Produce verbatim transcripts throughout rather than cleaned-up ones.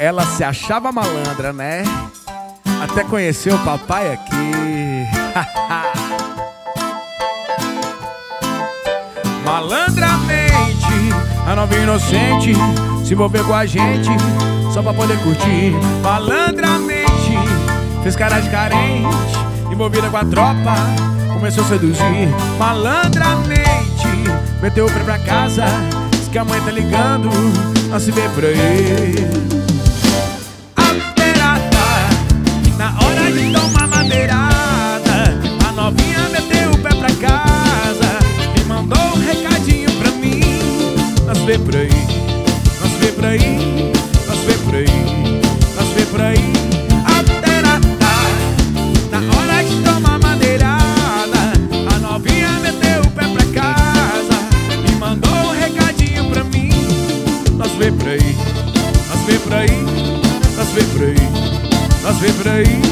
Ela se achava malandra, né? Até conheceu o papai aqui. Malandramente, a nova inocente se envolveu com a gente só pra poder curtir. Malandramente, fez cara de carente, envolvida com a tropa, começou a seduzir. Malandramente, meteu o pé pra casa, diz que a mãe tá ligando, não se vê por aí. Na hora de tomar madeirada, a novinha meteu o pé pra casa e mandou um recadinho pra mim. Nós vê por aí, nós vê por aí, nós vê por aí, nós vê por aí. Alterada, na hora de tomar madeirada, a novinha meteu o pé pra casa e mandou um recadinho pra mim. Nós vê por aí, nós vê por aí, nós vê por aí, nós vê por aí.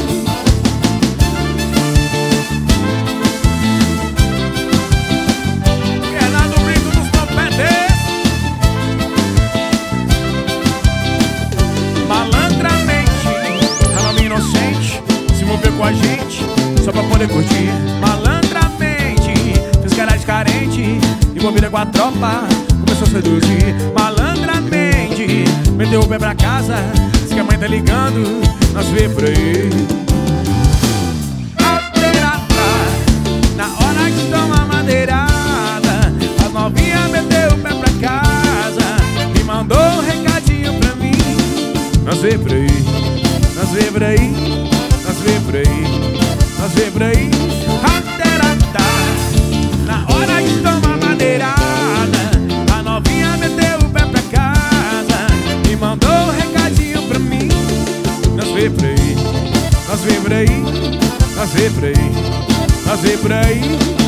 Fernando Brito dos Topetes. Malandramente, a nova inocente se moveu com a gente só pra poder curtir. Malandramente, fez cara de carente, envolvida com a tropa, começou a seduzir. Malandramente, meteu o pé pra casa, diz que a mãe tá ligando, nós vê por aí. Alterada, na hora de tomar madeirada, a novinha meteu o pé pra casa e mandou um recadinho pra mim. Nós vê por aí, nós vê por aí, nós vê por aí, nós vê por aí. Alterada, na hora de tomar madeirada, a novinha meteu o pé pra casa e mandou um recadinho pra mim. Nós vê por aí, nós vê por aí, nós vê por aí, nós vê por aí.